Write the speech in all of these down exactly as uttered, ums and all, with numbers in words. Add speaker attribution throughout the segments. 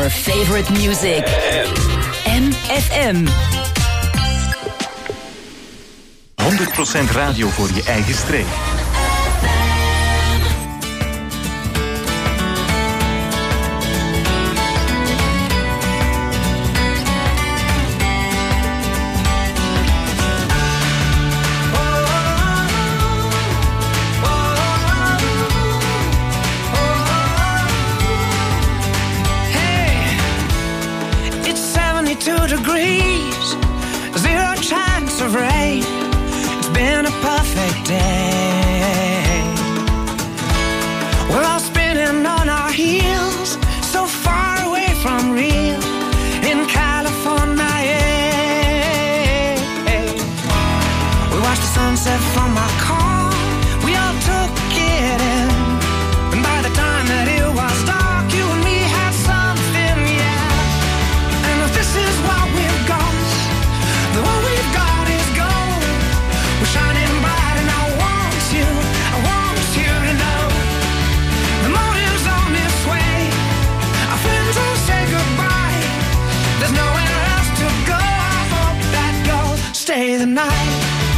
Speaker 1: your favorite music. M F M.
Speaker 2: honderd procent radio voor je eigen streek.
Speaker 3: Two degrees, zero chance of rain. It's been a perfect day. We're all spinning on our heels, so far away from real in California. Yeah. We watched the sunset from our car. We all took it in, and by the time that it was dark, you and me had something, yeah. And if this is what we've got, the what we've got is gold. We're shining bright and I want you, I want you to know the morning's on its way. Our friends will say goodbye. There's nowhere else to go. I hope that you'll stay the night.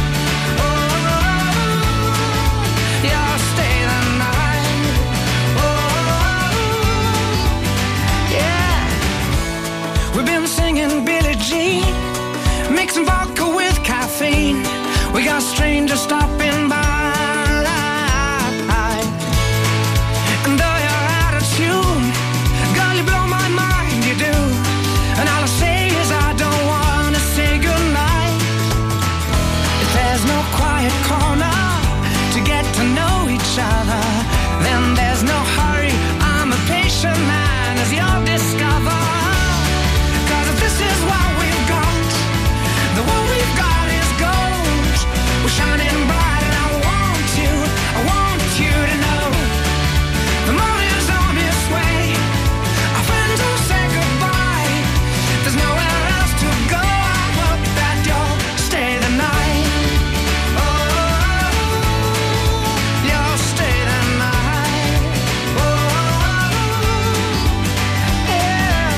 Speaker 3: Mixing vodka with caffeine. We got strangers stopping by. And though you're out of tune, girl, you blow my mind, you do. And all I say is I don't wanna say goodnight. If there's no quiet corner to get to know each other, then there's no hurry. I'm a patient man, as you'll discover. Cause if this is what we've got, the what we've got is gold. We're shining bright and I want you, I want you to know the morning's on its way. Our friends will say goodbye. There's nowhere else to go. I hope that you'll stay the night. Oh, you'll stay the night. Oh, yeah.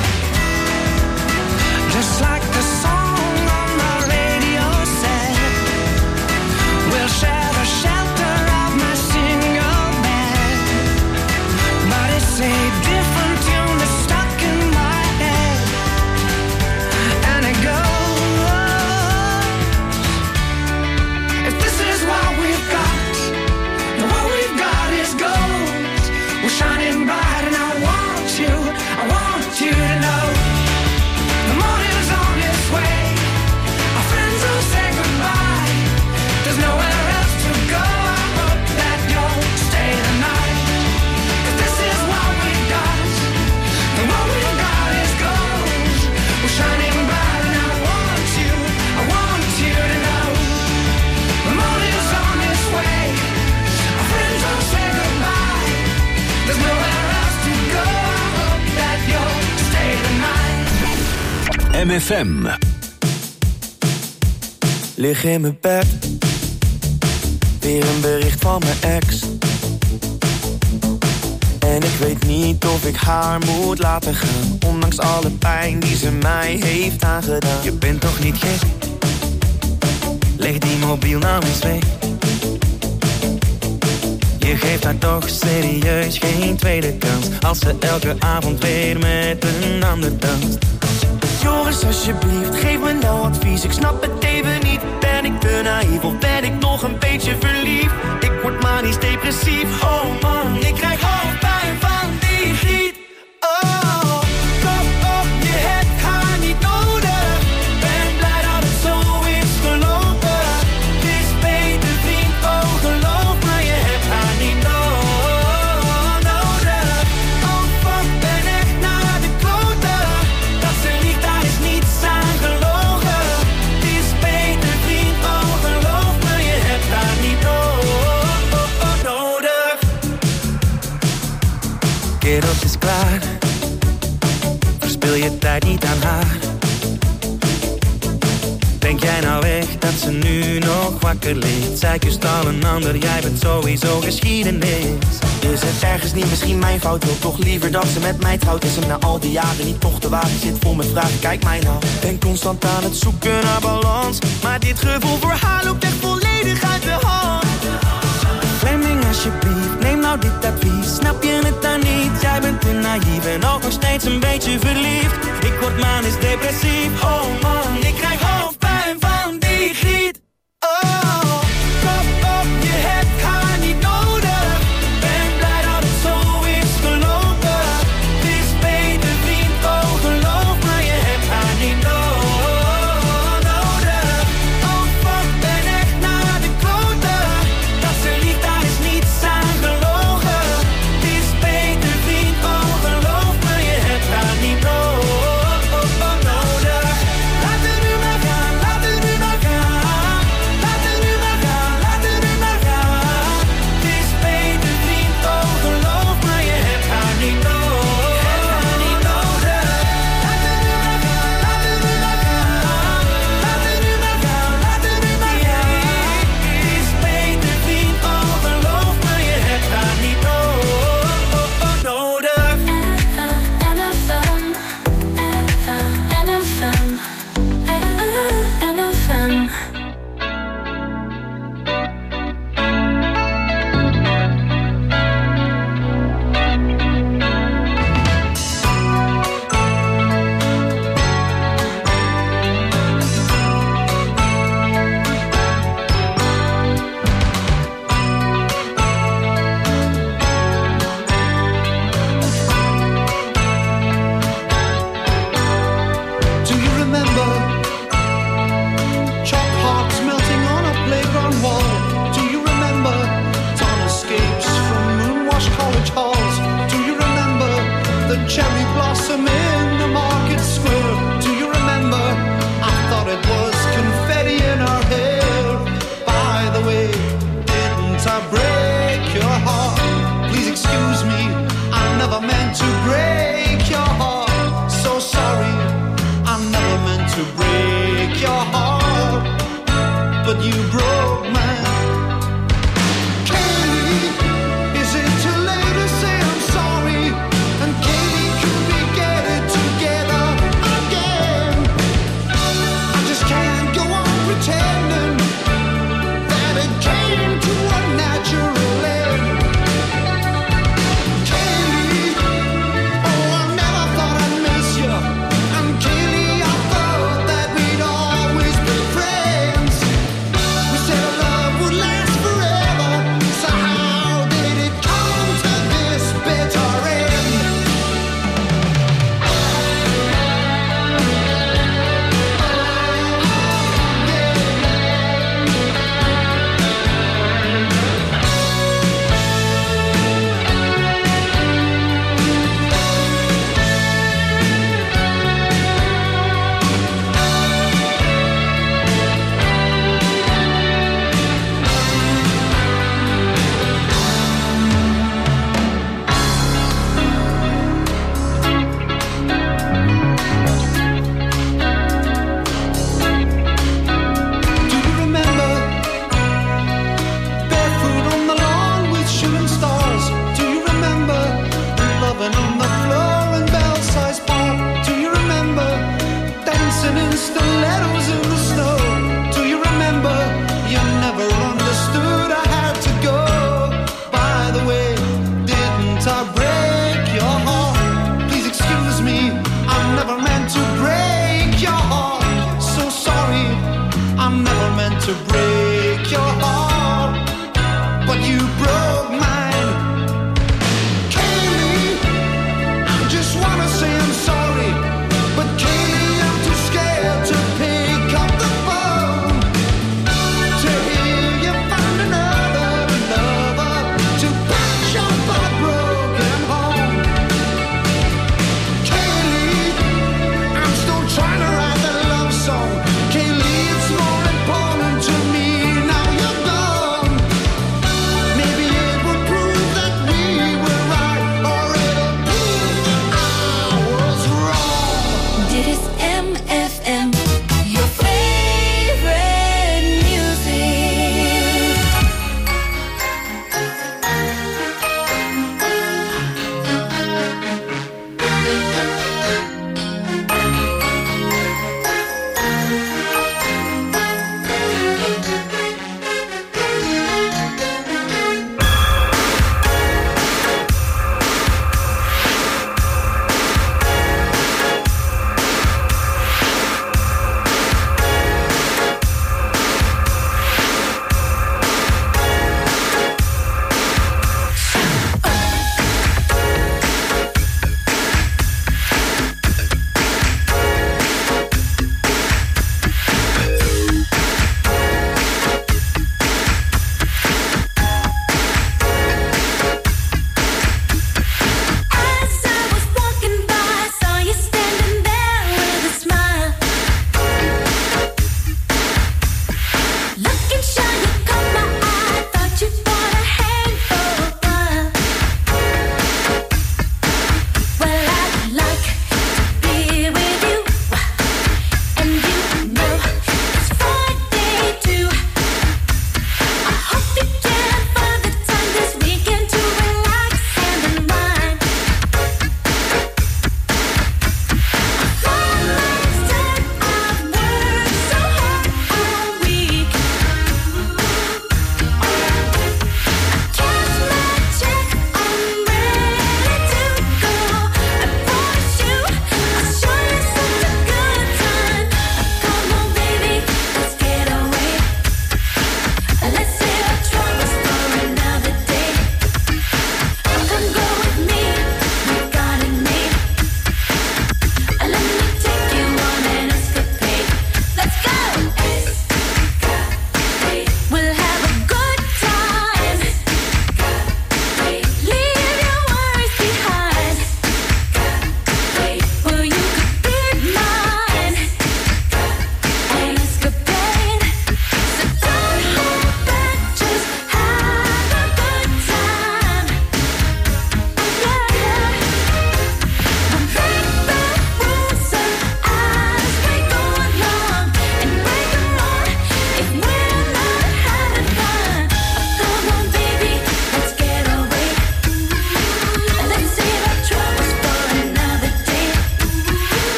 Speaker 3: Just like the song on the radio said, we'll share the shelter of my single bed. But it's a different tune that's stuck in my head. And it goes, if this is what we've got, and what we've got is gold. We're shining bright and I want you, I want you to know the morning's on its way. Our friends will say goodbye. There's nowhere else to go. I hope that you'll stay the night. 'Cause this is what we got. The what we got is gold. We're shining bright and I want you, I want you to know the morning's on its way. Our friends will say goodbye. There's nowhere else to go. I hope that you'll stay the night.
Speaker 4: M F M.
Speaker 5: Lig in mijn bed, weer een bericht van mijn ex. En ik weet niet of ik haar moet laten gaan, ondanks alle pijn die ze mij heeft aangedaan. Je bent toch niet gek? Leg die mobiel nou eens weg. Je geeft haar toch serieus geen tweede kans, als ze elke avond weer met een ander danst. Joris, alsjeblieft, geef me nou advies. Ik snap het even niet. Ben ik te naïef of ben ik nog een beetje verliefd? Ik word manisch depressief. Oh man, ik krijg hoofdpijn van die griet. Oh, kom op, je hebt haar niet nodig. Ben blij dat het zo is gelopen. Het is beter vriend, oh geloof me, je hebt haar niet nodig. Oh fuck, ben echt naar de kloten. Dat ze liegt, daar is niets aan gelogen. Het is beter vriend, oh geloof me, je hebt haar niet nodig. Kerel, het is klaar. Verspil je tijd niet aan haar. Denk jij nou echt dat ze nu nog wakker ligt? Zij kust al een ander, jij bent sowieso geschiedenis. Is het ergens niet misschien mijn fout? Wil toch liever dat ze met mij trouwt? Is hem na al die jaren niet toch te wagen? Zit vol met vragen, kijk mij nou. Ben constant aan het zoeken naar balans, maar dit gevoel voor haar loopt echt volledig uit de hand. Fleming alsjeblieft, neem nou dit advies. Snap je het dan niet? Jij bent te naïef en ook nog steeds een beetje verliefd. Ik word manisch depressief, oh man, ik krijg hoofdpijn van die griet. Oh, kop op, je hebt haar niet nodig. Ben blij dat het zo is gelopen. Het is beter vriend, oh geloof maar, je hebt haar niet no- nodig. Oh fuck, ben echt naar de kloten. Dat ze liegt, daar is niets aan gelogen. Het is beter vriend, oh geloof maar, je hebt haar niet no- nodig. Laat het nu maar gaan, laat het nu maar gaan. Laat het nu maar gaan, laat het nu maar gaan. Het is beter vriend, oh geloof maar, je hebt haar niet no- nodig. Laat het nu maar gaan, laat het nu maar gaan. Laat het nu maar gaan, laat het nu maar gaan. Het is beter vriend, oh geloof maar, je hebt haar niet no- nodig.
Speaker 6: Do you remember chalk hearts melting on a playground wall? Do you remember dawn escapes from moonwashed college halls? Do you remember the cherry blossom in the market square? Do you remember I thought it was confetti in our hair? By the way, didn't I break your heart? Please excuse me, I never meant to break your heart. So sorry, I never meant to break your heart, but you broke mine. Katie, is it too late to say I'm sorry? And Katie, could we get it together again? I just can't go on pretending that it came to a natural end. Katie, oh, I never thought I'd miss you. And Kaylee, I thought that we'd always be friends. We said our love would last forever. So how did it come to this bitter end? Do you remember barefoot on the lawn with shooting stars? Do you remember loving on the floor in Belsize Park? Do you remember dancing in stilettos in the snow? Do you remember you never understood I had to go? By the way, didn't I break your heart? Please excuse me, I never meant to break your heart. So sorry, I never meant to break your heart, but you broke mine. Kaylee, I just wanna say I'm sorry, but Kaylee, I'm too scared to pick up the phone. To hear you found another lover to patch up a broken home. Kaylee, I'm still trying to write that love song. Kaylee, it's more important to me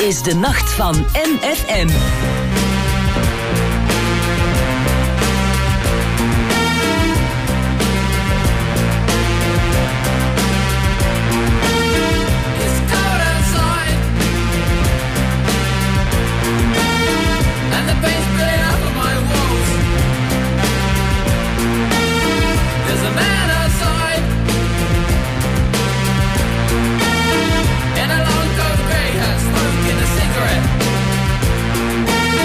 Speaker 1: is de nacht van M F M.
Speaker 7: In a long coat grey hat, smoking a cigarette.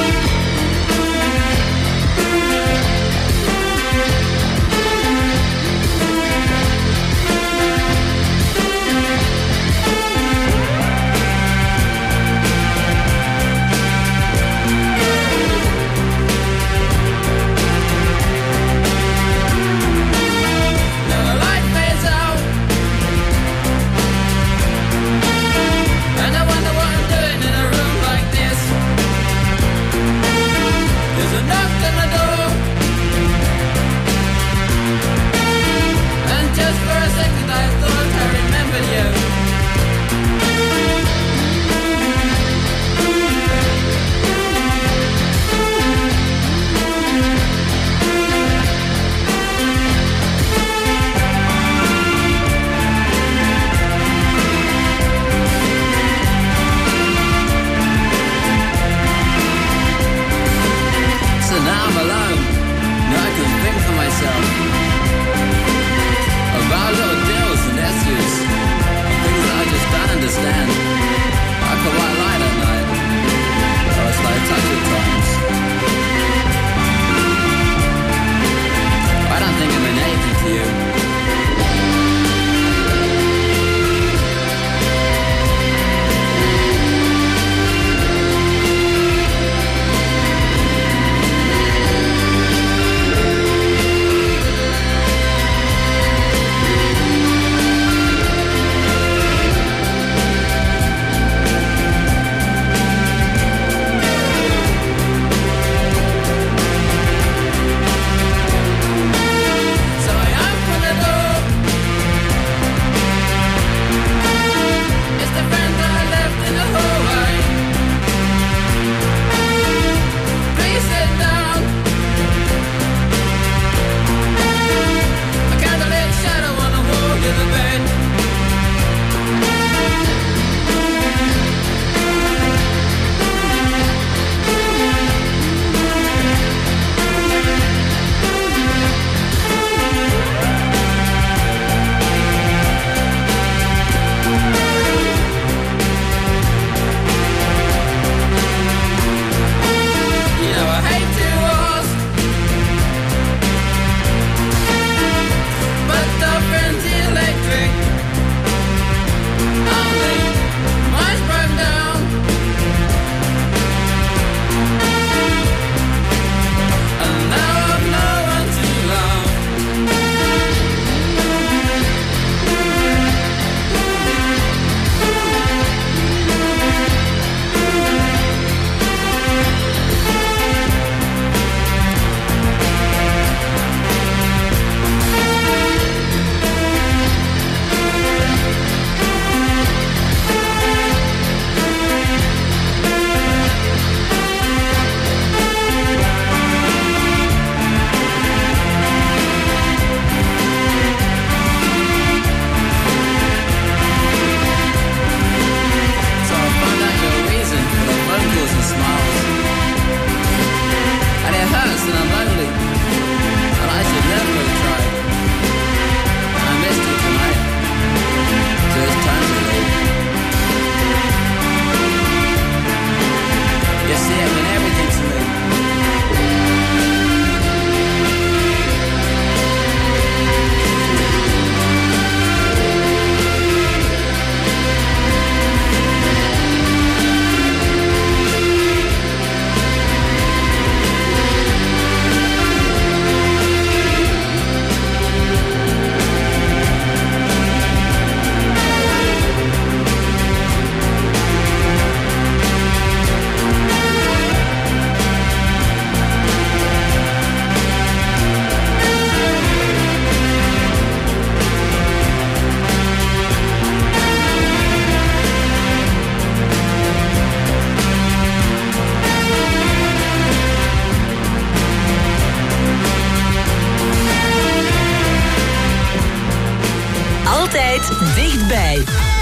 Speaker 1: Altijd dichtbij.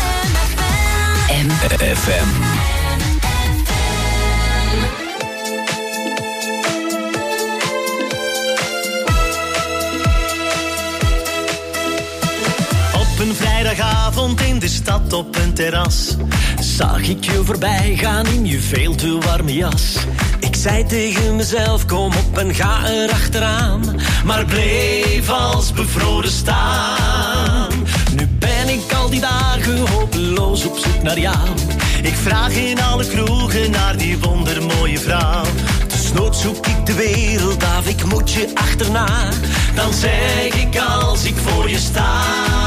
Speaker 1: M F M.
Speaker 7: Op een vrijdagavond in de stad op een terras zag ik je voorbij gaan in je veel te warme jas. Ik zei tegen mezelf, kom op en ga erachteraan, maar bleef als bevroren staan. Nu ben ik al die dagen hopeloos op zoek naar jou. Ik vraag in alle kroegen naar die wondermooie vrouw. Desnoods zoek ik de wereld af, ik moet je achterna. Dan zeg ik als ik voor je sta,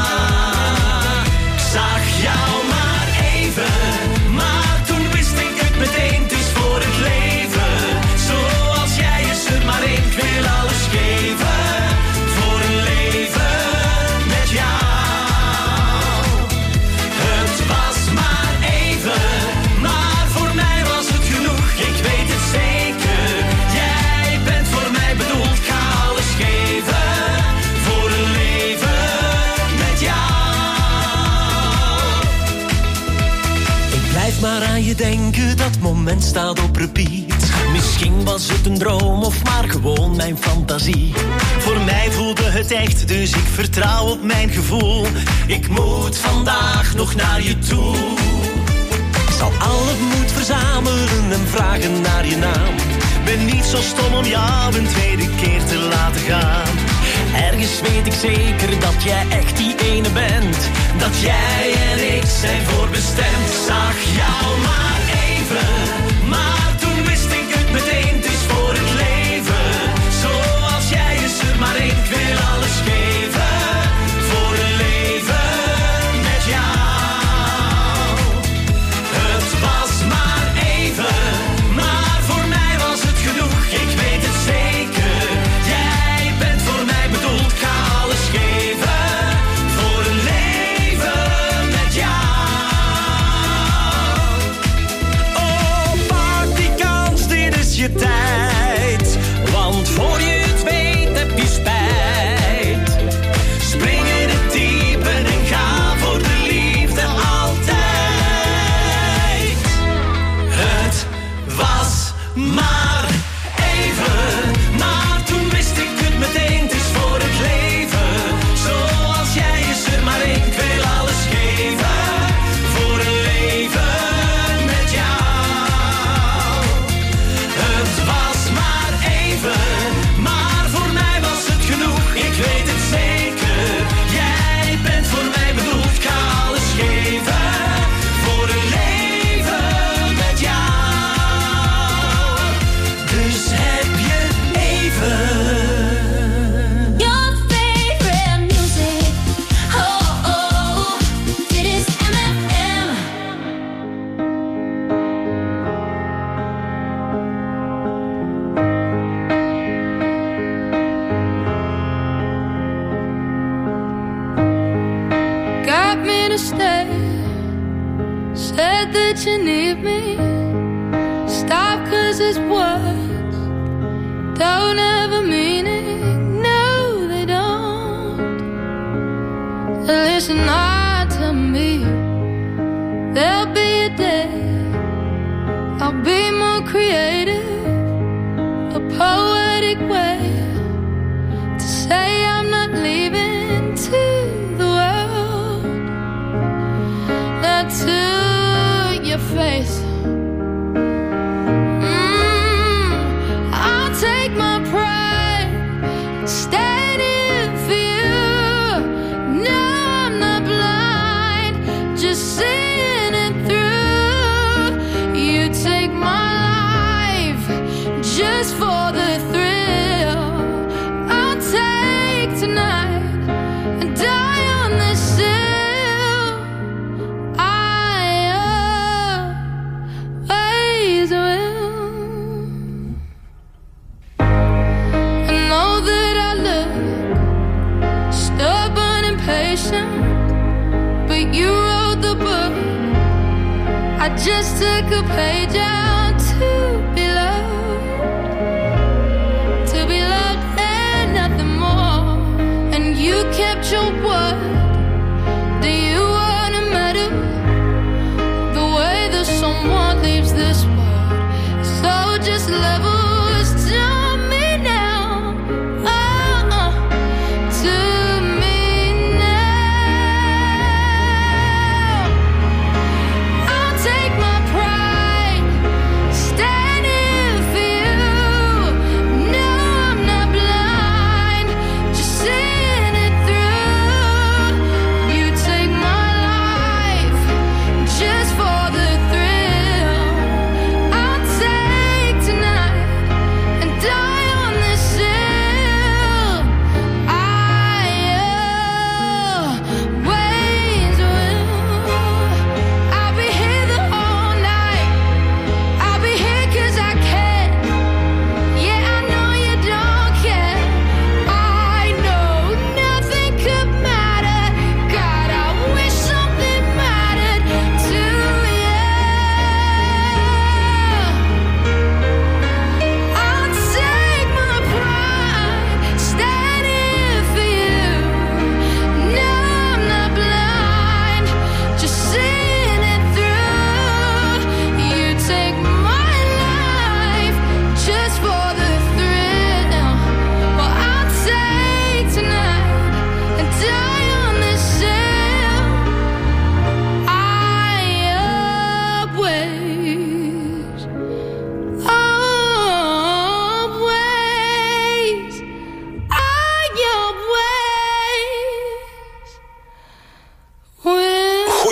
Speaker 7: ik zag jou maar even, maar toen wist ik het meteen, het is voor het leven. Zoals jij is er maar één, ik wil alles geven. Voor een leven met jou. Het was maar even, maar voor mij was het genoeg. Ik weet het zeker, jij bent voor mij bedoeld. Ik ga alles geven voor een leven met jou. Ik blijf maar aan je denken, dat moment staat op repeat. Misschien was het een droom of maar gewoon mijn fantasie. Voor mij voelde het echt, dus ik vertrouw op mijn gevoel. Ik moet vandaag nog naar je toe. Ik zal al het moed verzamelen en vragen naar je naam. Ben niet zo stom om jou een tweede keer te laten gaan. Ergens weet ik zeker dat jij echt die ene bent. Dat jij en ik zijn voorbestemd. Ik zag jou maar even, maar toen wist ik het meteen. Het is voor het leven, zoals jij is er maar één. Ik wil alles geven voor een leven met jou. Het was maar even, maar voor mij was het genoeg. Ik weet het zeker, jij bent voor mij bedoeld. Ik ga alles geven voor een leven met jou. Oh, pak die kans, dit is je tijd. Want voor je het weet heb je spijt. Spring in het diepe en ga voor de liefde altijd. Het was maar even, maar toen wist ik het meteen. Het is voor het leven, zoals jij is er maar één. Ik wil alles geven voor een leven met jou. Het was maar even, maar voor mij was het genoeg. Ik weet het zeker, jij bent voor mij bedoeld. Ik ga alles geven voor een leven met jou. Dus heb je even.
Speaker 8: Your favorite music, oh oh, dit is M F M.
Speaker 9: Got me to stay, said that you need me. Stop, cause it's words don't have a meaning. No, they don't. Listen hard to me. There'll be a day I'll be more creative, a poetic way to say I'm not leaving to the world, not to your face. Mm, I'll take my pride, stand in for you. No, I'm not blind, just seeing it through. You take my life just for the thrill. I'll take tonight and die on this hill. I always will. I know that I look stubborn and patient, but you wrote the book. I just took a page out to be loved, to be loved and nothing more. And you kept your word.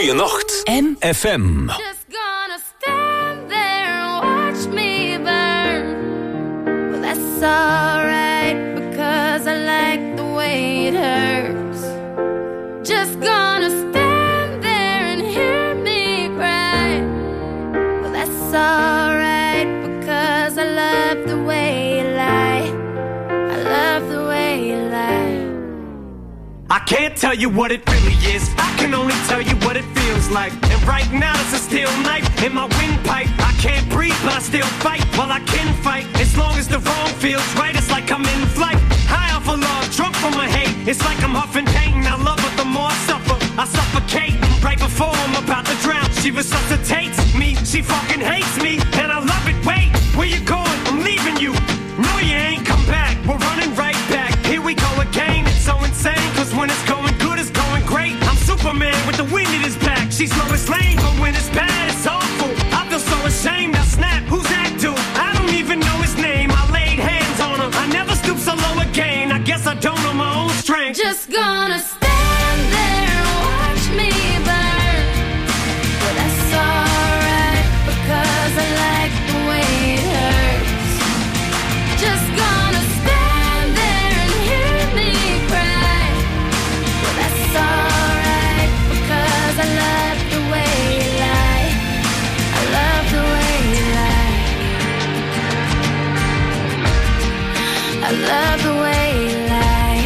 Speaker 4: Goeienacht.
Speaker 1: M
Speaker 4: F M.
Speaker 9: Just gonna stand there and watch me burn. Well, that's alright because I like the way it hurts. Just gonna stand there and hear me cry. Well, that's alright because I love the way you lie. I love the way you lie.
Speaker 10: I can't tell you what it really is. I can only tell you what it feels like. And right now it's a steel knife in my windpipe. I can't breathe, but I still fight. Well, I can fight as long as the wrong feels right. It's like I'm in flight, high off of love, drunk from my hate. It's like I'm huffing pain. I love her, the more I suffer, I suffocate. Right before I'm about to drown, she resuscitates me. She fucking hates me, and I love it. Wait, where you going? I'm leaving you. No, you ain't come back. We're running right back. Here we go again. It's so insane, cause when it's going good, it's going great. I'm Superman with the wind in his back. She's Lois Lane, but when it's bad, it's awful. I feel so ashamed. I snap. Who's that dude? I don't even know his name. I laid hands on him. I never stoop so low again. I guess I don't know my own strength.
Speaker 9: Just gonna stand there and watch me burn. Well, that's alright because I like the way it hurts. Just gonna stand there and hear me cry. Well, that's alright because I love the way you lie. I love the way you lie. I love the way you lie.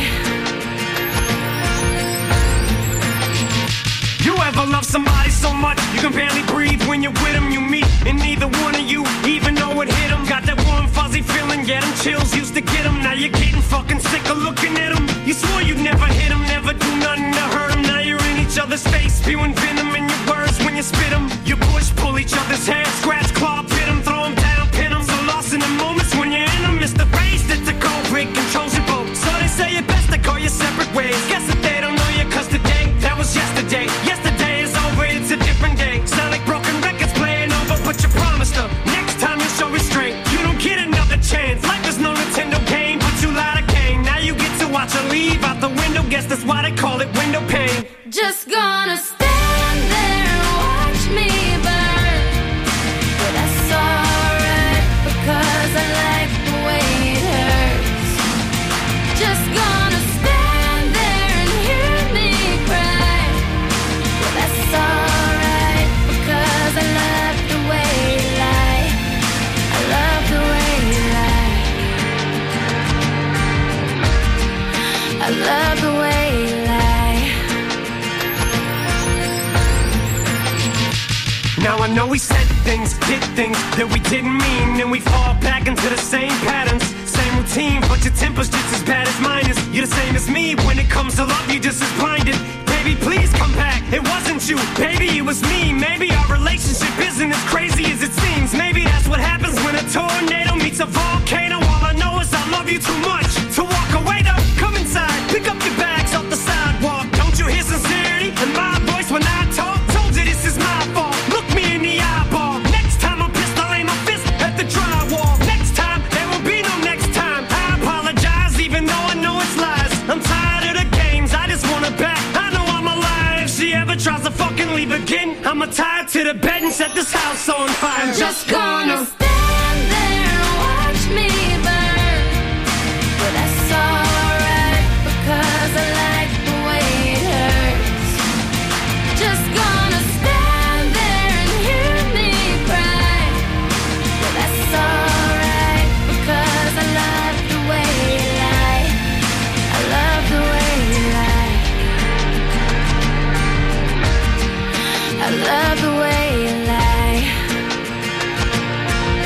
Speaker 10: You ever love somebody so much you can barely breathe when you're with them? You meet and neither one of you even know it hit them. Got that warm fuzzy feeling, get them chills, used to get them. Now you're getting fucking sick of looking at them. You swore you'd never hit them, never do nothing to hurt them. Now you're in each other's face, spewing venom in your words when you spit them. You push, pull each other's hair, scratch, claw, pit them, throw them down, pin them. So lost in the moments when you're in them. It's the race that's a cold break, controls your boat. So they say it best to call you separate ways. Guess that they don't know you cause today, that was yesterday. Yesterday is over, it's a different day. Sound like broken records playing over, but you promised her next time you show restraint. You don't get another chance. Life is no Nintendo game, but you lied again. Now you get to watch her leave out the window. Guess that's why they call it window pane.
Speaker 9: Just gonna stand there and watch me burn. But that's alright because I like the way it hurts. Just gonna stand there and hear me cry. But that's alright because I love the way you lie. I love the way you lie. I love the way you lie.
Speaker 10: Now I know we said things, did things that we didn't mean, and we fall back into the same patterns, same routine, but your temper's just as bad as mine is. You're the same as me, when it comes to love, you're just as blinded. Baby, please come back, it wasn't you, baby, it was me. Maybe our relationship isn't as crazy as it seems. Maybe that's what happens when a tornado meets a volcano. All I know is I love you too much to walk away though. Come inside, pick up your bags off the sidewalk. Don't you hear sincerity in my voice when I talk? Told you this is my fault. Look me in the eyeball. Next time I'm pissed, I'll aim my fist at the drywall. Next time, there won't be no next time. I apologize, even though I know it's lies. I'm tired of the games, I just want her back. I know I'm alive. If she ever tries to fucking leave again, I'ma tie her to the bed and set this house on fire. I'm just gonna
Speaker 9: stand there and watch me burn. But that's alright because I like the way it hurts. Just gonna stand there and hear me cry. But that's alright because I love the way you lie. I love the way you lie. I love the way you lie.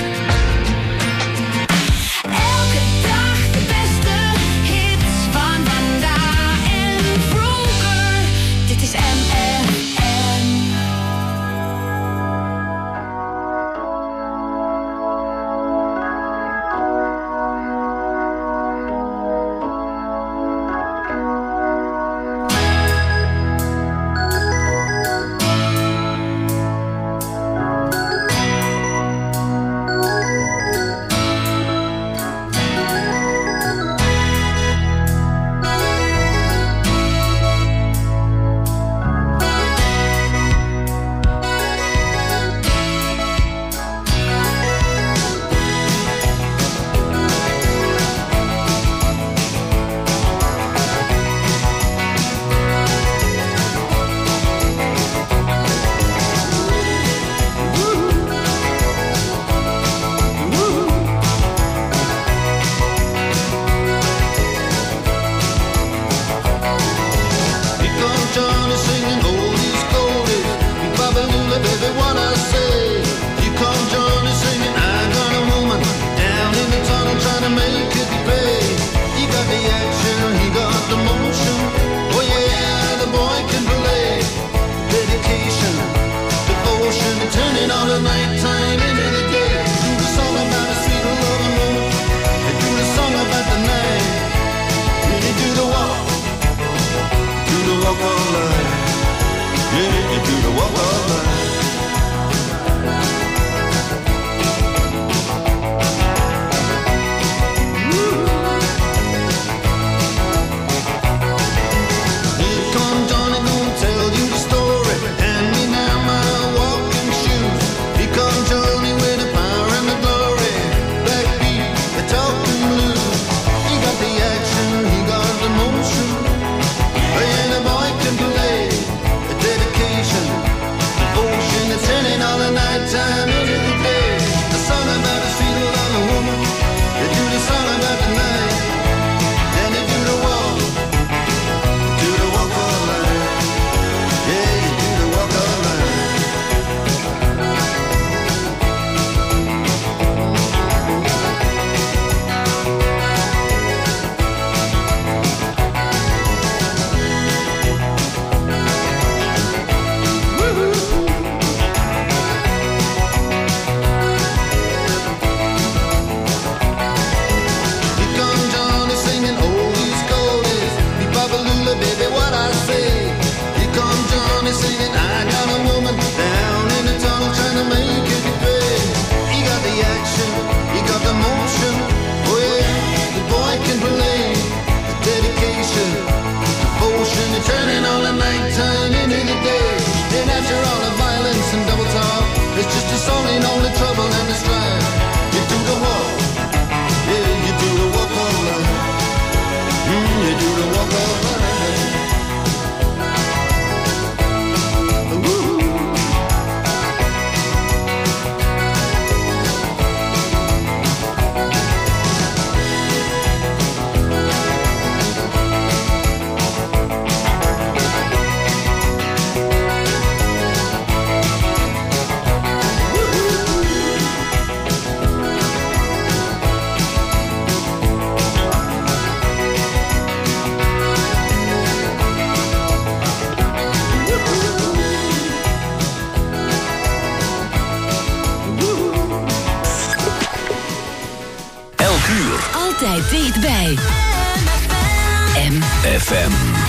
Speaker 4: F M.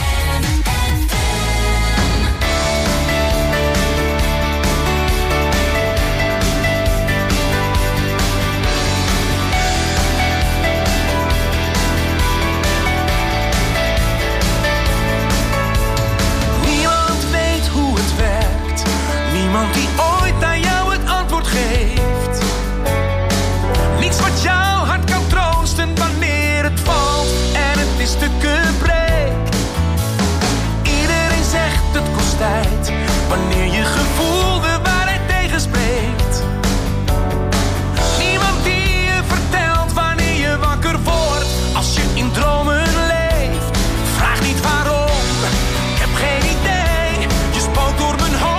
Speaker 5: Niemand die ooit aan jou het antwoord geeft. Niets wat jouw hart kan troosten wanneer het valt en het in stukken breekt. Iedereen zegt het kost tijd wanneer je gevoel de waarheid tegenspreekt. Niemand die je vertelt wanneer je wakker wordt als je in dromen leeft. Vraag niet waarom, ik heb geen idee. Je spookt door mijn hoofd.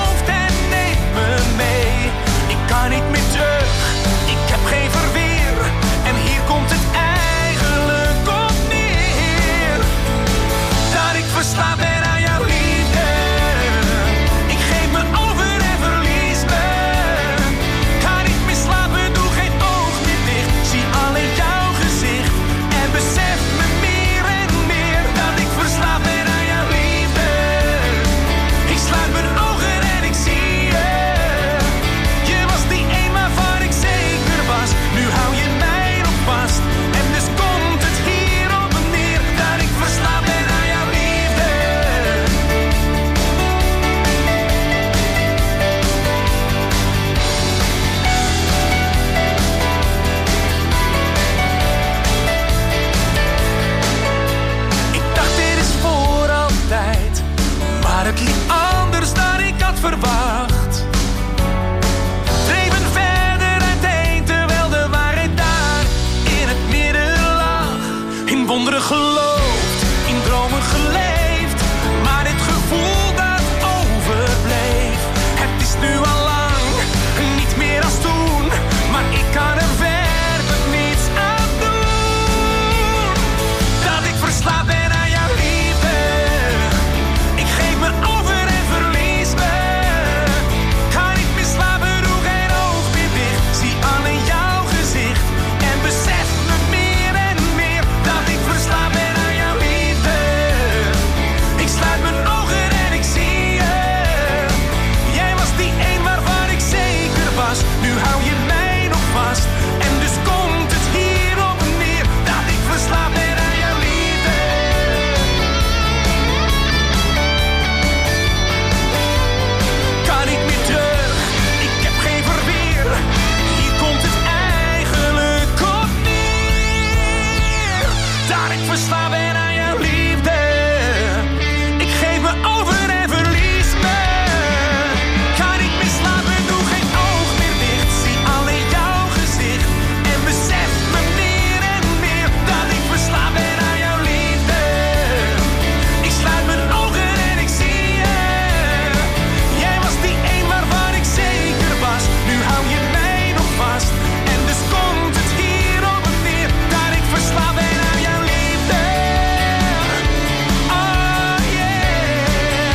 Speaker 5: Mee. Ik kan niet meer terug, ik heb geen verweer. En hier komt het eigenlijk op neer. Dat ik verslaafd ben aan jouw liefde. Ik geef me over en verlies me. Kan niet meer slapen, doe geen oog meer dicht. Zie alleen jouw gezicht en besef me meer en meer. Dat ik verslaafd ben aan jouw liefde. Ik sluit mijn ogen en ik zie je. Nu hou je mij nog vast. En dus komt het hier op en neer. Dat ik verslaafd ben aan jouw liefde. Ik dacht dit is voor altijd. Maar het liep anders dan ik had verwacht. Wonderen geloofd, in dromen geleefd, maar dit gevoel dat overbleef. Het is nu al lang, niet meer als toen, maar ik kan er werkelijk niets aan doen. Dat ik verslaafd ben aan jouw liefde. Ik geef me over en verlies me. Kan niet meer slapen, doe geen oog meer dicht. Zie alleen jouw gezicht en besef me meer en meer. Dat ik verslaafd ben aan jouw liefde. Ik sluit mijn ogen en ik zie je. Jij was die een waarvan ik zeker was. Nu hou je mij nog vast. En dus komt het hier op en neer. Dat ik verslaafd ben aan jouw liefde. Kan ik meer terug, ik heb geen verweer. Hier komt het eigenlijk op neer. Dat ik verslaafd ben aan jouw liefde. Ik geef me over en verlies me. Kan ik meer slapen, doe geen oog meer dicht. Zie alleen jouw gezicht en besef me meer en meer. Dat ik verslaafd ben aan jouw liefde. Ik sluit mijn ogen en ik zie je. Jij was die een waarvan ik zeker was. Nu hou je mij nog vast. En dus komt het hier op en neer. Dat ik verslaafd ben aan jouw liefde. Oh yeah.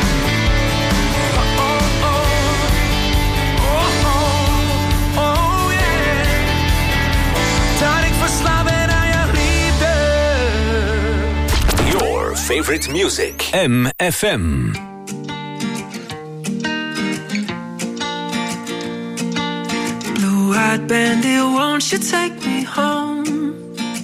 Speaker 5: Oh oh oh. Oh oh. Oh yeah. Dat ik verslaafd ben aan jouw liefde.
Speaker 4: Your favorite music. M F M.
Speaker 5: Blue-eyed bandit, won't you take me home?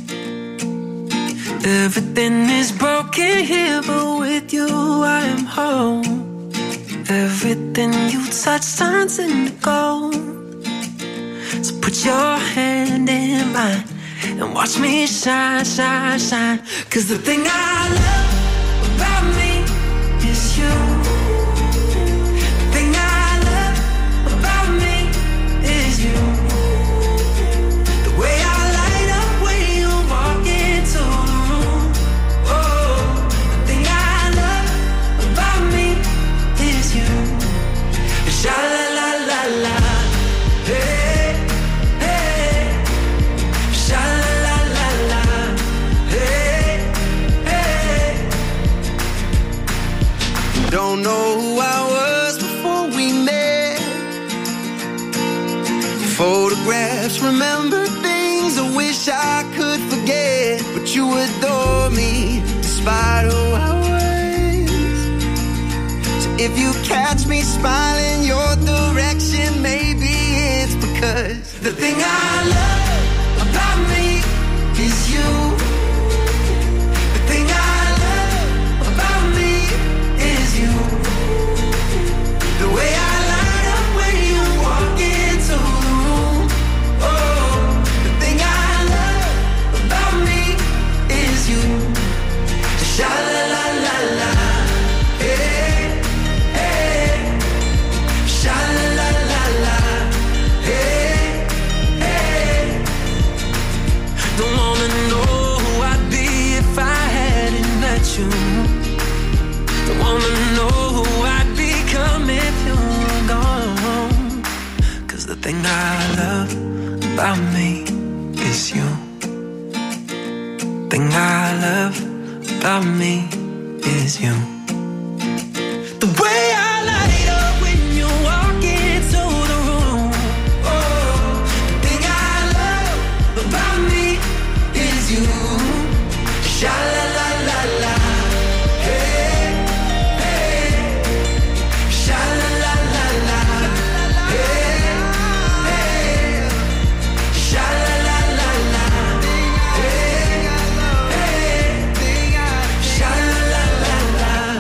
Speaker 5: Everything is broken here, but with you I am home. Everything you touch turns into gold. So put your hand in mine and watch me shine, shine, shine. 'Cause the thing I love about me is you. The thing I love about me is you. The way I light up when you walk into the room. Oh, the thing I love about me is you. Sha la la la la. Hey, hey. Sha la la la la. Hey, hey. Don't know who I was before we met. Photographs, remember things I wish I could forget. But you adore me despite all
Speaker 11: If you catch me smiling your direction, maybe it's because the thing I love about me is you. The thing I love about me is you. The way I light up when you walk into the room. Oh, the thing I love about me is you. Sha la la la la. Hey, hey. Sha la la la la. Hey, hey.
Speaker 5: Don't wanna know who I'd be if I hadn't met you. Don't wanna know who I'd become if you were gone. 'Cause the thing I love about me is you. Thing I love about me is you. The way I light up when you walk into the room.
Speaker 11: Oh, the thing I love about me is you. Sha la la la la. Hey, hey. Sha la la la la. Hey, hey. Sha la la la la. Hey, hey. Sha la la la la.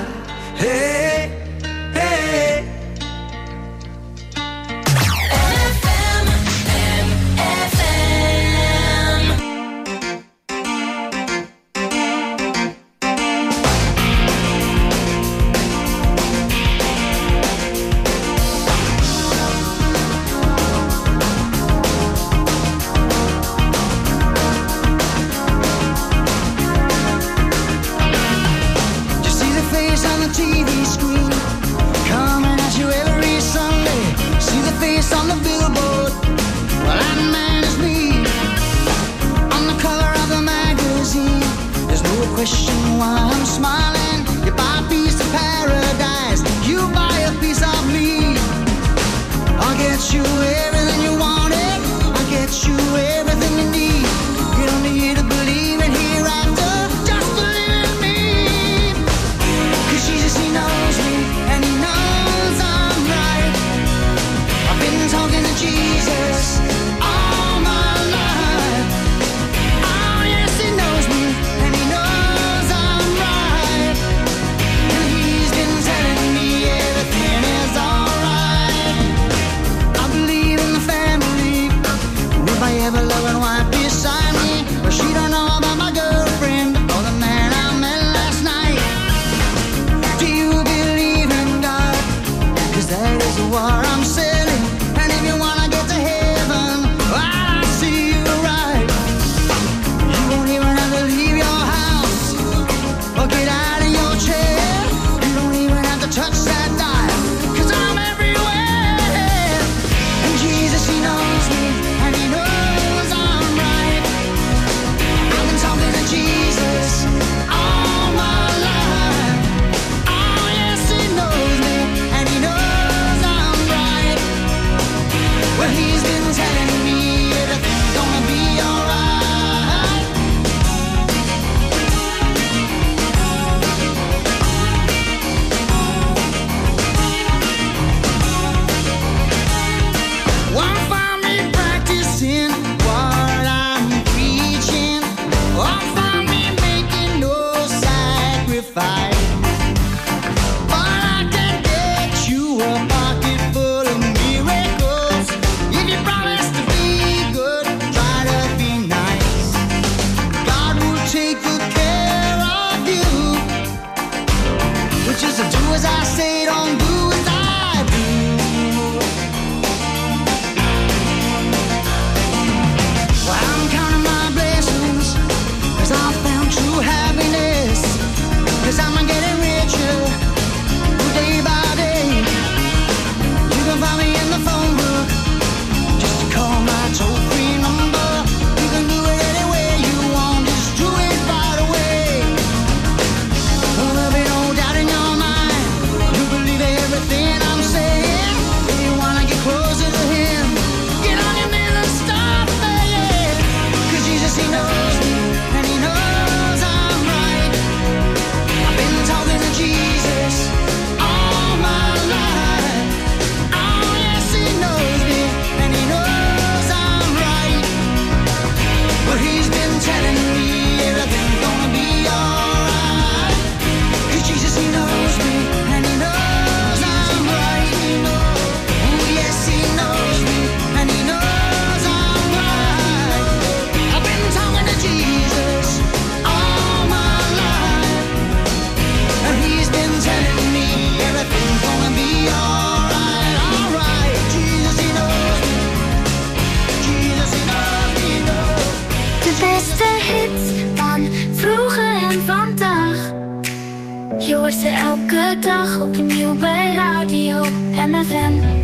Speaker 8: you by radio M F M.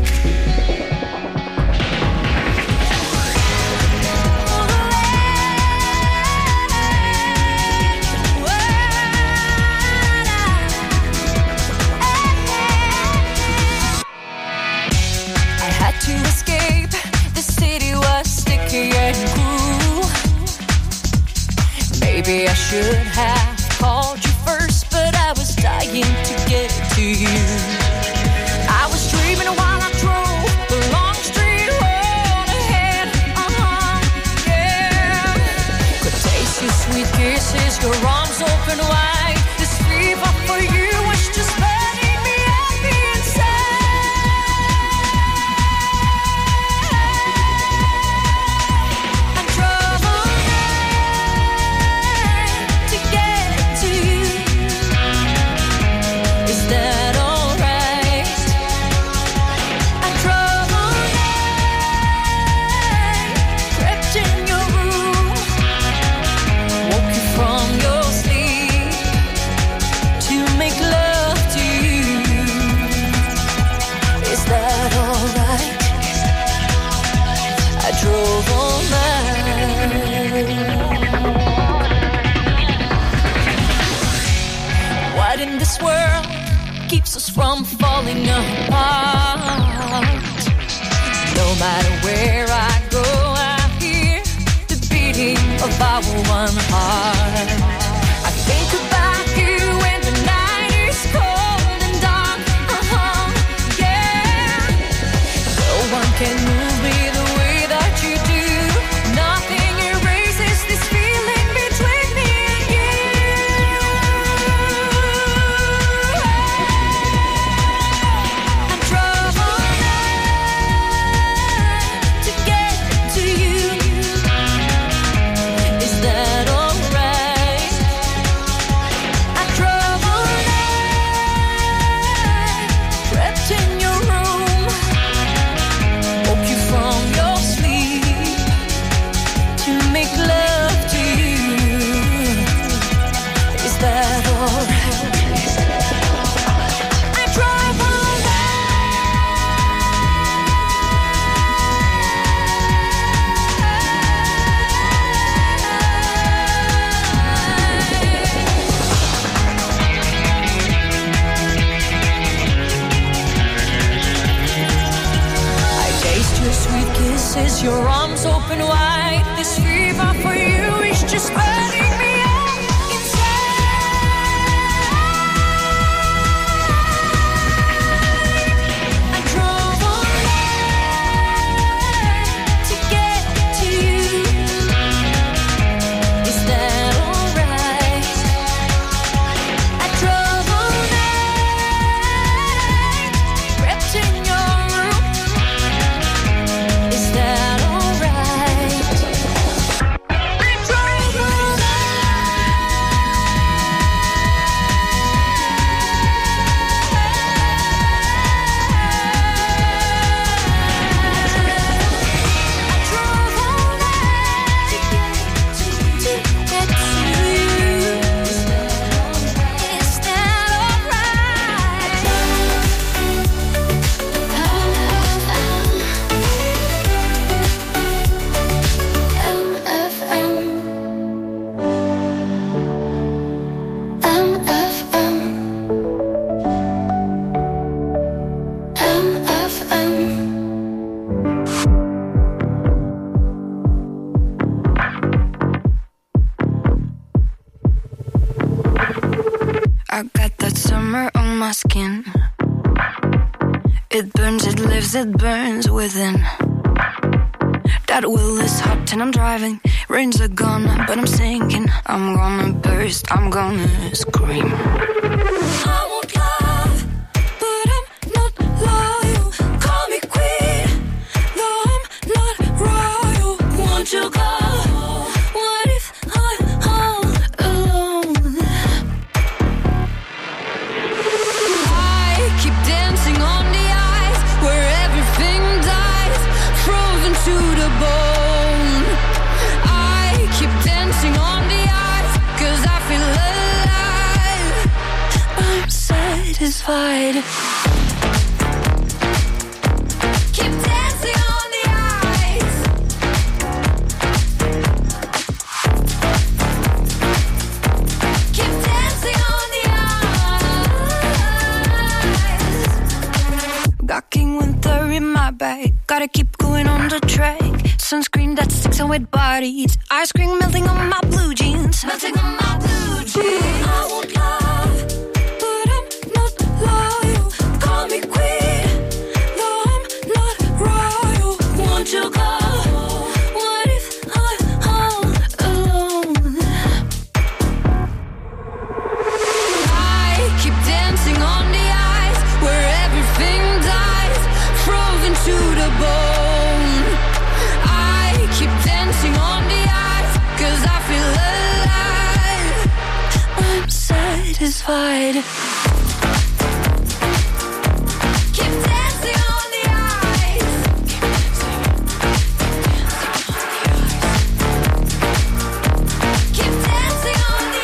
Speaker 12: Maybe I should have called you first, but I was dying to get to you. I was dreaming while I drove the long street road ahead. Uh-huh, yeah. Could taste your sweet kisses, your arms open wide. This fever for you was just burning me up inside. I drove all to get to you. Is that alright? I drove all night, crept in your room, woke you from your sleep to make love to you. Is that alright? I drove all night. What in this world keeps us from falling apart? No matter where I go, I hear the beating of our one heart. I think about you when the night is cold and dark. Uh-huh, yeah. No one can move me the way that you do. Nothing erases this feeling between me and you. I drove all night to get to you. Is that alright? I drove all night, crept in your room, woke you from your sleep to make love to you. Is that alright? I drove all I taste your sweet kisses, your arms open wide. This fever for you is just burning me up inside. I drove all night to get to you. Is that alright? I drove all night, crept in your room. Is that alright? I drove all I drove all night to get to, to get to you. Is that alright? M F M. M F M. M F M. I got that summer on my skin. It burns, it lives, it burns within. That wheel is hot and I'm driving. Rains are gone, but I'm sinking. I'm gonna burst, I'm gonna scream. I won't love, but I'm not loyal. Call me queen, though I'm not royal. Won't you go? What if I'm all alone? I keep dancing on the ice where everything dies, frozen to the bone. I keep dancing on the ice 'cause I feel alive. I'm sad satisfied. Keep dancing on the ice. Keep dancing on the ice. Got King Winter in my bag. Gotta keep going on the track. Sunscreen that sticks on wet bodies. Ice cream melting on my blue jeans. Melting on my blue jeans. I won't lie, but I'm not loyal. Call me queen, though I'm not royal. Won't you go? What if I'm all alone? I keep dancing on the ice, where everything dies, frozen to the bone. I keep dancing on the ice, 'cause I feel alive. I'm satisfied. Keep dancing on the ice. Keep dancing on the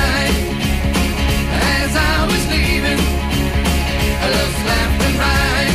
Speaker 11: left and right.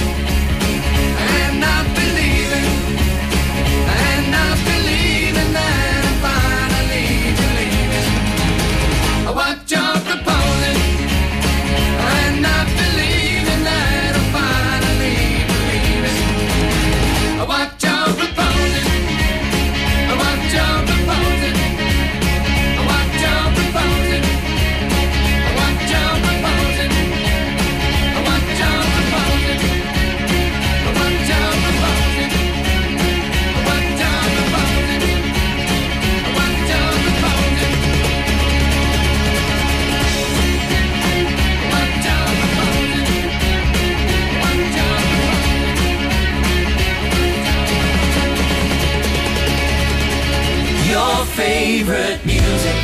Speaker 13: favorite music.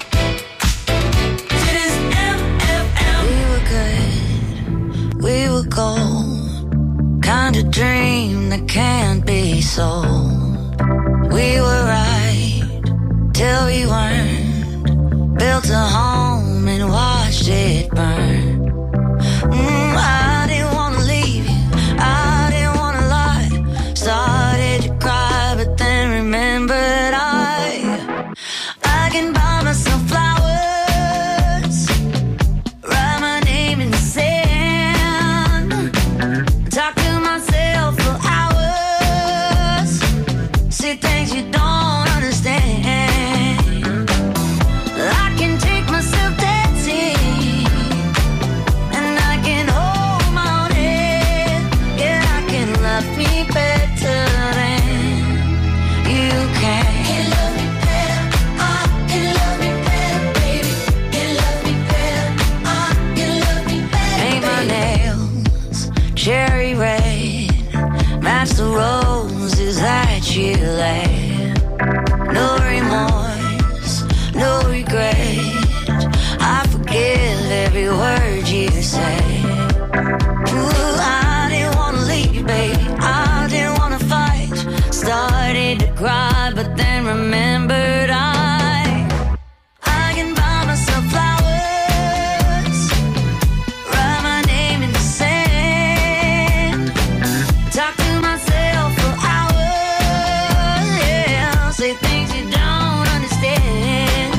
Speaker 13: Dit is M F M.
Speaker 14: We were good, we were gold. Kind of dream that can't be sold. We were right till we weren't. Built a home and watched it burn. Mm, I didn't wanna leave you, I didn't wanna lie. Started to cry, but then remembered I I can buy myself flowers, write my name in the sand, talk to myself for hours, say things you don't understand. I can take myself dancing, and I can hold my own head. Yeah, I can love me better than you can.
Speaker 13: Can love me better, I can love me better, baby. Can love me better, I can love me better,
Speaker 14: Paint my nails cherry red, match the roses that you laid. No remorse, no regret, I forgive every word you say. Ooh, I didn't wanna leave, baby, I didn't wanna fight. Started to cry, but then remembered I I can buy myself flowers, write my name in the sand, talk to myself for hours, yeah, say things you don't understand.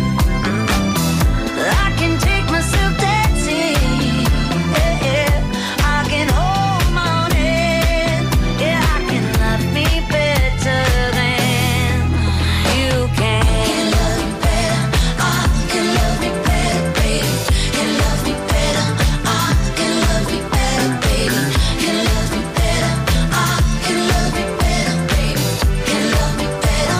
Speaker 14: I can take myself dancing, yeah, yeah. I can hold my own head, yeah, I can love me better than you can.
Speaker 13: Can love me better, I can love me better, baby. Can love me better, I can love me better, baby. Can love me better, I can love me better, baby. Can love me better,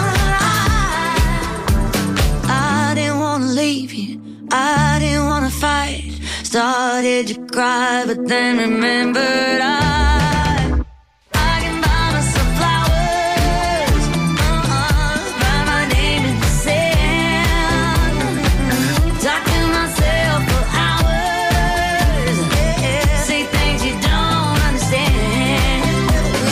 Speaker 14: I didn't wanna leave you, I didn't wanna fight. Started to cry, but then remembered